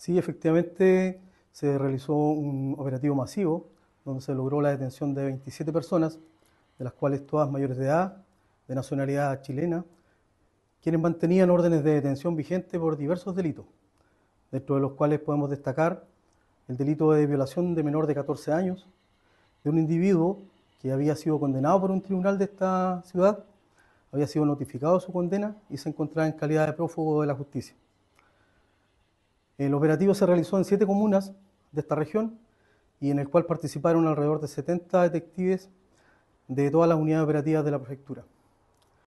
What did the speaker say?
Sí, efectivamente se realizó un operativo masivo donde se logró la detención de 27 personas, de las cuales todas mayores de edad, de nacionalidad chilena, quienes mantenían órdenes de detención vigentes por diversos delitos, dentro de los cuales podemos destacar el delito de violación de menor de 14 años, de un individuo que había sido condenado por un tribunal de esta ciudad, había sido notificado de su condena y se encontraba en calidad de prófugo de la justicia. El operativo se realizó en 7 comunas de esta región y en el cual participaron alrededor de 70 detectives de todas las unidades operativas de la prefectura.